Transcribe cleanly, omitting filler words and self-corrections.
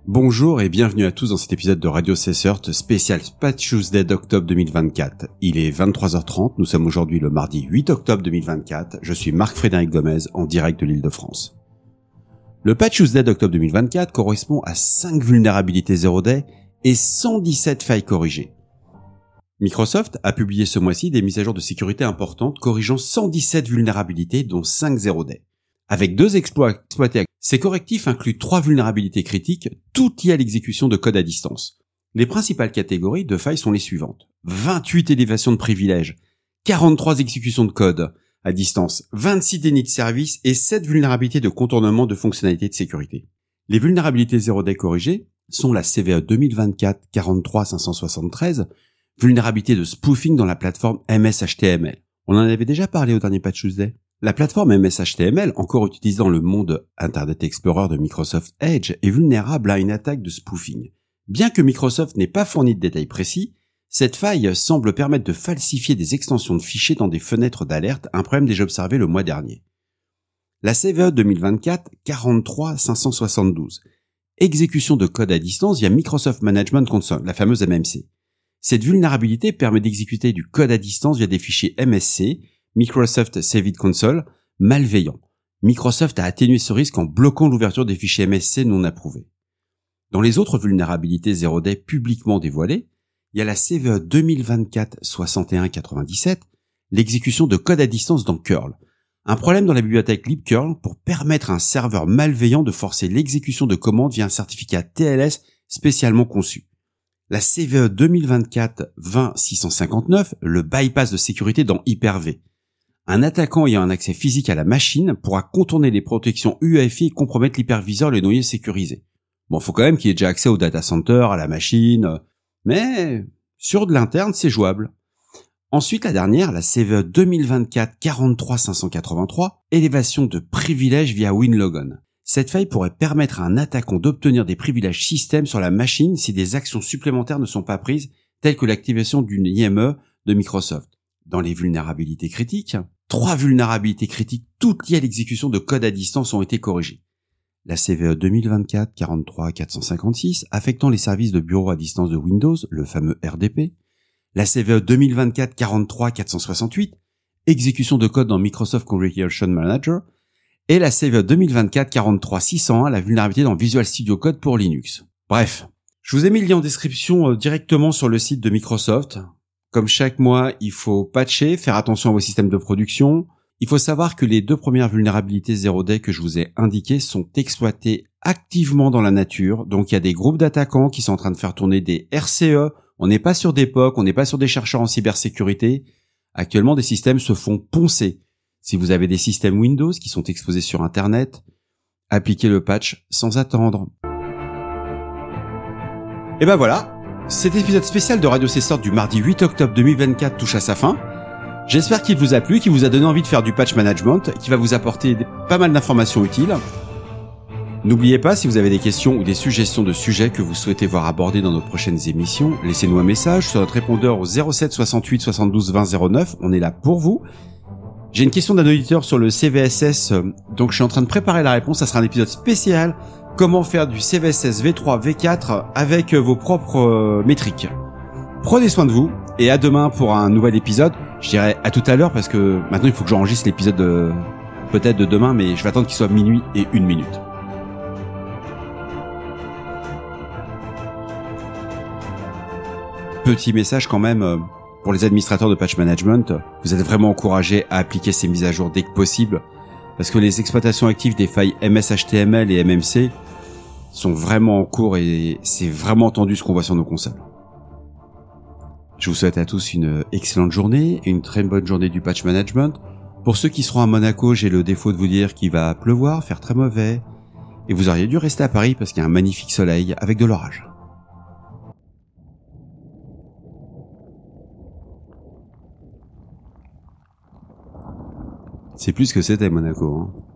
Bonjour et bienvenue à tous dans cet épisode de Radio Cessert spécial Patch Tuesday d'octobre 2024. Il est 23h30, nous sommes aujourd'hui le mardi 8 octobre 2024. Je suis Marc-Frédéric Gomez en direct de l'Île-de-France. Le Patch Tuesday d'octobre 2024 correspond à 5 vulnérabilités 0-day et 117 failles corrigées. Microsoft a publié ce mois-ci des mises à jour de sécurité importantes corrigeant 117 vulnérabilités dont 5 0-day. Avec 2 exploits exploités, ces correctifs incluent 3 vulnérabilités critiques, toutes liées à l'exécution de code à distance. Les principales catégories de failles sont les suivantes. 28 élévations de privilèges, 43 exécutions de code à distance, 26 dénis de service et 7 vulnérabilités de contournement de fonctionnalités de sécurité. Les vulnérabilités 0-day corrigées sont la CVE 2024-43-573, vulnérabilité de spoofing dans la plateforme MS-HTML. On en avait déjà parlé au dernier Patch Tuesday. La plateforme MS-HTML, encore utilisée dans le monde Internet Explorer de Microsoft Edge, est vulnérable à une attaque de spoofing. Bien que Microsoft n'ait pas fourni de détails précis, cette faille semble permettre de falsifier des extensions de fichiers dans des fenêtres d'alerte, un problème déjà observé le mois dernier. La CVE 2024-43-572, exécution de code à distance via Microsoft Management Console, la fameuse MMC. Cette vulnérabilité permet d'exécuter du code à distance via des fichiers MSC, Microsoft Saved Console, malveillant. Microsoft a atténué ce risque en bloquant l'ouverture des fichiers MSC non approuvés. Dans les autres vulnérabilités 0-day publiquement dévoilées, il y a la CVE 2024-6197, l'exécution de code à distance dans curl. Un problème dans la bibliothèque libcurl pour permettre à un serveur malveillant de forcer l'exécution de commandes via un certificat TLS spécialement conçu. La CVE 2024-20-659, le bypass de sécurité dans Hyper-V. Un attaquant ayant un accès physique à la machine pourra contourner les protections UEFI et compromettre l'hyperviseur et le noyau sécurisé. Bon, faut quand même qu'il ait déjà accès au data center, à la machine, mais sur de l'interne, c'est jouable. Ensuite, la dernière, la CVE 2024-43-583, élévation de privilèges via WinLogon. Cette faille pourrait permettre à un attaquant d'obtenir des privilèges système sur la machine si des actions supplémentaires ne sont pas prises, telles que l'activation d'une IME de Microsoft. Dans les vulnérabilités critiques, 3 vulnérabilités critiques toutes liées à l'exécution de code à distance ont été corrigées. La CVE 2024-43-456 affectant les services de bureau à distance de Windows, le fameux RDP. La CVE 2024-43-468, exécution de code dans Microsoft Configuration Manager. Et la CVE 2024-43-601, la vulnérabilité dans Visual Studio Code pour Linux. Bref, je vous ai mis le lien en description directement sur le site de Microsoft. Comme chaque mois, il faut patcher, faire attention à vos systèmes de production. Il faut savoir que les 2 premières vulnérabilités 0-day que je vous ai indiquées sont exploitées activement dans la nature. Donc il y a des groupes d'attaquants qui sont en train de faire tourner des RCE. On n'est pas sur des POC, on n'est pas sur des chercheurs en cybersécurité. Actuellement, des systèmes se font poncer. Si vous avez des systèmes Windows qui sont exposés sur Internet, appliquez le patch sans attendre. Et ben voilà, cet épisode spécial de Radio Cessert du mardi 8 octobre 2024 touche à sa fin. J'espère qu'il vous a plu, qu'il vous a donné envie de faire du patch management, qui va vous apporter pas mal d'informations utiles. N'oubliez pas, si vous avez des questions ou des suggestions de sujets que vous souhaitez voir abordés dans nos prochaines émissions, laissez-nous un message sur notre répondeur au 07 68 72 20 09, on est là pour vous. J'ai une question d'un auditeur sur le CVSS, donc je suis en train de préparer la réponse, ça sera un épisode spécial, comment faire du CVSS V3, V4 avec vos propres métriques. Prenez soin de vous, et à demain pour un nouvel épisode. Je dirais à tout à l'heure parce que maintenant il faut que j'enregistre l'épisode peut-être de demain, mais je vais attendre qu'il soit minuit et 1 minute. Petit message quand même pour les administrateurs de patch management, vous êtes vraiment encouragés à appliquer ces mises à jour dès que possible parce que les exploitations actives des failles MS-HTML et MMC sont vraiment en cours et c'est vraiment tendu ce qu'on voit sur nos consoles. Je vous souhaite à tous une excellente journée et une très bonne journée du patch management. Pour ceux qui seront à Monaco, j'ai le défaut de vous dire qu'il va pleuvoir, faire très mauvais, et vous auriez dû rester à Paris parce qu'il y a un magnifique soleil avec de l'orage. C'est plus ce que c'était Monaco, hein.